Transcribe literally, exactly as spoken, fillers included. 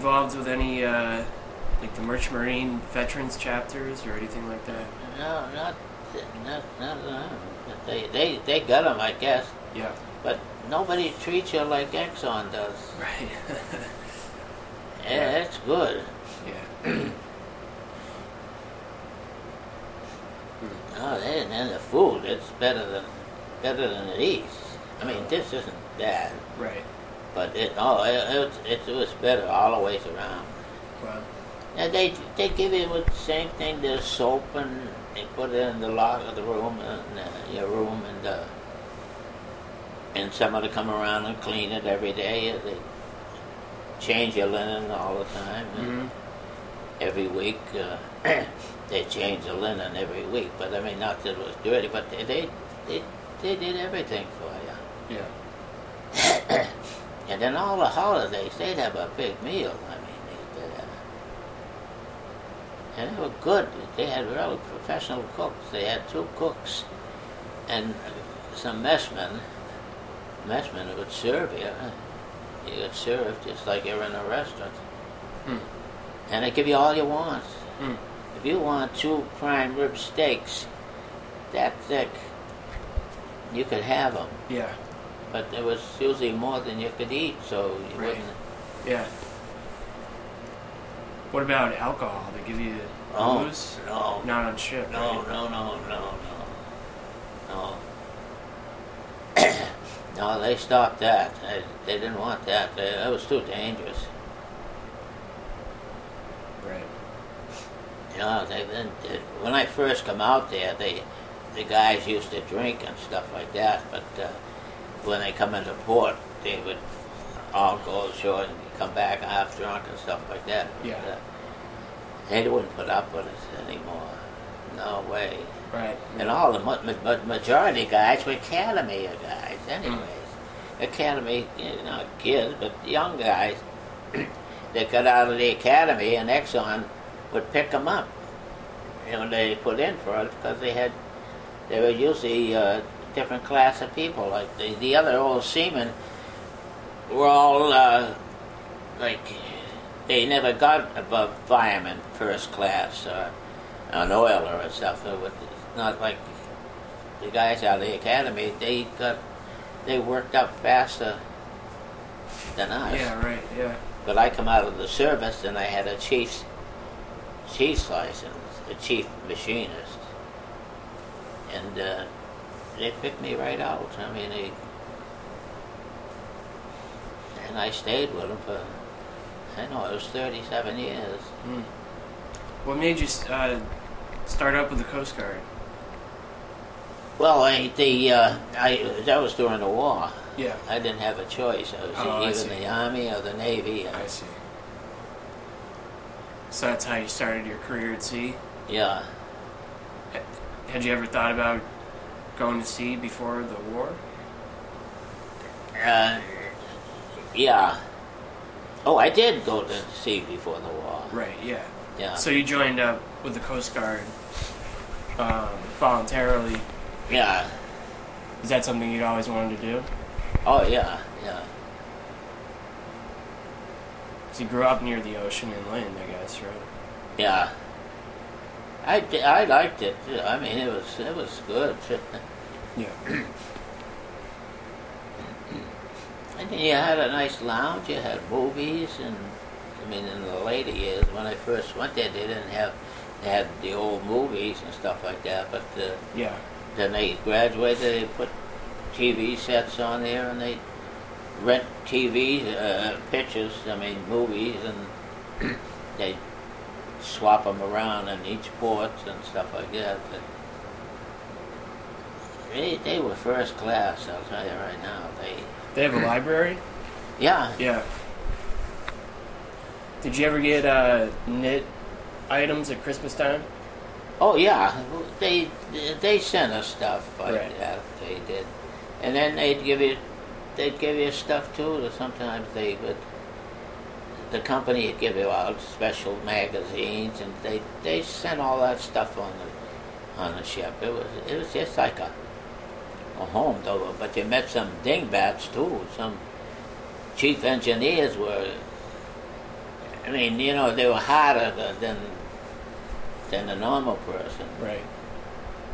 involved with any, uh, like the Merchant Marine veterans chapters or anything like that? No, not, not, not, not they, they, they got them, I guess. Yeah. But nobody treats you like Exxon does. Right. Yeah, that's good. Yeah. Oh, and, and the food, it's better than better than it eats. I mean, this isn't bad, Right. but it oh, it, it, it was better all the ways around. Wow. And they they give you the same thing. There's soap, and they put it in the lock of the room, and uh, your room, and uh, and somebody come around and clean it every day. They change your linen all the time. Mm-hmm. Every week, uh, they change the linen every week. But I mean, not that it was dirty, but they they they, they did everything for you. Yeah. And then all the holidays, they'd have a big meal. I mean, they did have, and they were good. They had really professional cooks. They had two cooks and some messmen. Messmen who would serve you. You get served just like you're in a restaurant. Hmm. And they give you all you want. Hmm. If you want two prime rib steaks that thick, you could have them. Yeah. But there was usually more than you could eat, so you Right. wouldn't. Yeah. What about alcohol? They give you Oh, booze? no. Not on ship, No, right? no, no, no, no. No. No, they stopped that. They, they didn't want that. They, that was too dangerous. Right. You know, they, they, they, when I first come out there, they, the guys used to drink and stuff like that. But uh, when they come into port, they would all go ashore and come back half drunk and stuff like that. But, Yeah. uh, they wouldn't put up with it anymore. No way. Right. And all the ma- ma- majority guys were academy guys, anyways. Mm. Academy, you know, kids, but young guys that got out of the academy, and Exxon would pick them up. You know, they put in for it because they had, they were usually a different class of people. Like the, the other old seamen were all uh, like, they never got above fireman first class or an oiler or stuff. It was not like the guys out of the academy. They got, they worked up faster than us. Yeah, right, yeah. But I come out of the service and I had a chief's chief's license, a chief machinist, and uh, they picked me right out. I mean, they, and I stayed with them for, I know, it was thirty-seven years. Mm. What made you uh, start up with the Coast Guard? Well, I, the uh, I that was during the war. Yeah. I didn't have a choice. I was Oh, I either see. in the Army or the Navy. I see. So that's how you started your career at sea? Yeah. Had you ever thought about going to sea before the war? Uh, yeah. Oh, I did go to sea before the war. Right, yeah. Yeah. So you joined up with the Coast Guard um, voluntarily. Yeah. Is that something you'd always wanted to do? Oh, yeah, yeah. Because you grew up near the ocean and land, I guess, right? Yeah. I, di- I liked it. I mean, it was it was good. Yeah. And then you had a nice lounge. You had movies, and I mean, in the later years when I first went there, they didn't have they had the old movies and stuff like that. But uh, Yeah. then they graduated. They put T V sets on there, and they rent T V uh, pictures. I mean, movies, and they swap them around in each port and stuff like that. They they were first class. I'll tell you right now. They They have a library? yeah. Yeah. Did you ever get uh, knit items at Christmas time? Oh yeah, they they sent us stuff like Right. that. They did, and then they'd give you they'd give you stuff too. Sometimes they would. The company would give you out special magazines, and they they sent all that stuff on the on the ship. It was it was just like a a home though. But you met some dingbats too. Some chief engineers were I mean, you know, they were harder th- than than a normal person. Right.